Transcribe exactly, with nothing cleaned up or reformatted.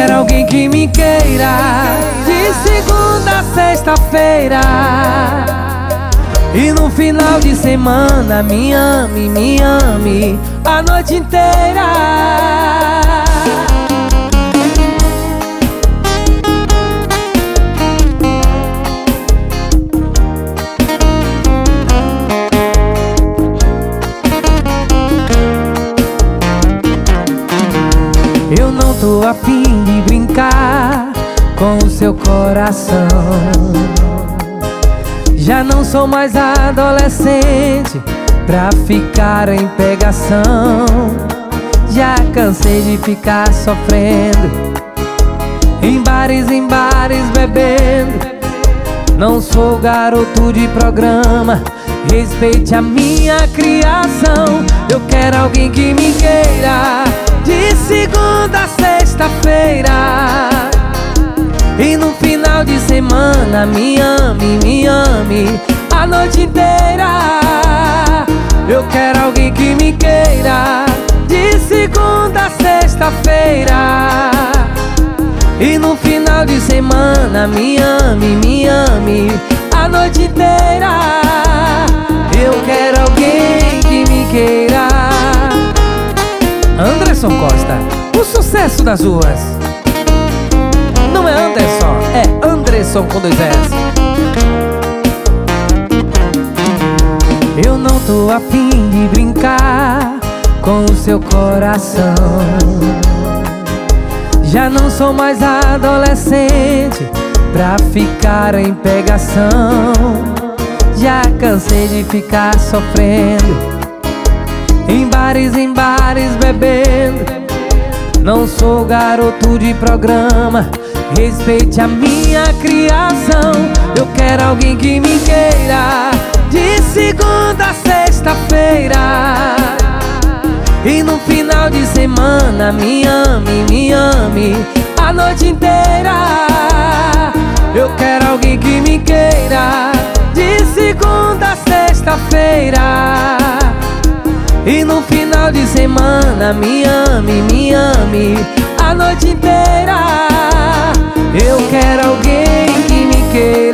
quero alguém que me queira de segunda a sexta-feira, e no final de semana me ame, me ame a noite inteira. Eu não tô afim de brincar com o seu coração. Já não sou mais adolescente pra ficar em pegação. Já cansei de ficar sofrendo em bares, em bares bebendo. Não sou garoto de programa, respeite a minha criação. Eu quero alguém que me queira de segunda a sexta-feira, e no final de semana me ame, me ame a noite inteira. Eu quero alguém que me queira de segunda a sexta-feira, e no final de semana me ame, me ame a noite inteira. Eu quero alguém que me queira. Anderson Costa, o sucesso das ruas. Não é Anderson, é Anderson com dois S. Eu não tô afim de brincar com o seu coração. Já não sou mais adolescente pra ficar em pegação. Já cansei de ficar sofrendo em bares, em bares bebendo. Não sou garoto de programa, respeite a minha criação. Eu quero alguém que me queira de segunda a sexta-feira, e no final de semana me ame, me ame a noite inteira. Eu quero alguém que me queira de segunda a sexta-feira, e no final de semana me ame, me ame a noite inteira. Eu quero alguém que me queira